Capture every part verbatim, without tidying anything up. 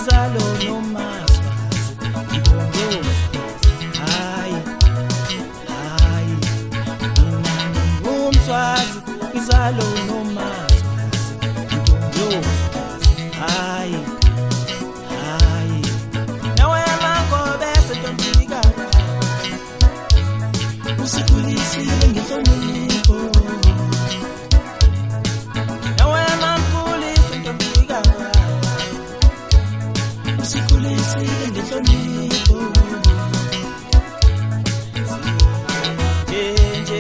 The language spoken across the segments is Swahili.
izalo nomaswazi ngiyongoza hayi hayi mina ngumswazi izalo nomaswazi ngiyongoza hayi hayi nawe amangobe sentomfika usikhulisile ngehlonipho nawe mamkhulisa sentomfika usikhulisile ngehlonipho nje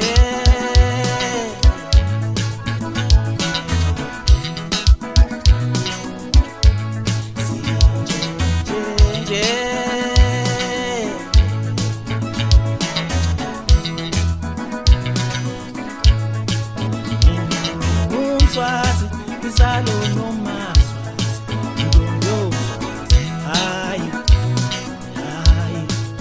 umswazi izalo nomaswazi ngiyongoza hayi hayi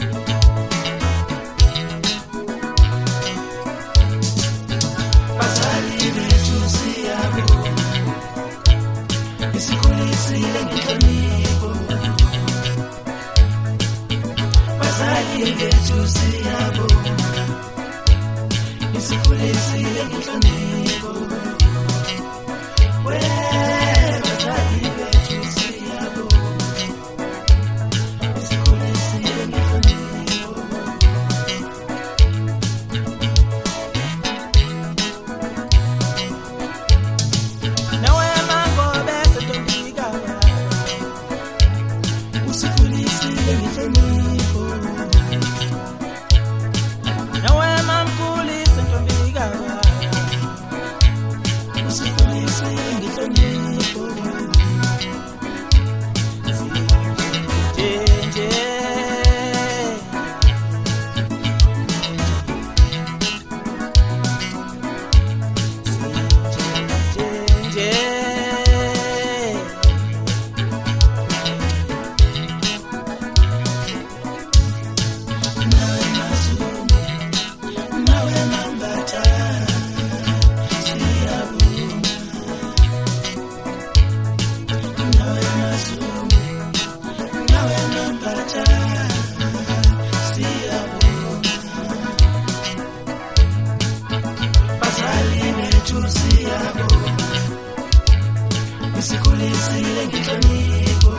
bazali bethu siyabonga isikhulisile ngehlonipho bazali bethu siyabonga isikhulisile ngehlonipho isikhulisile ngehlonipho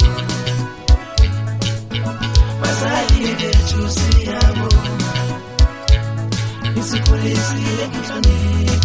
bazali bethu siyabonga isikhulisile ngehlonipho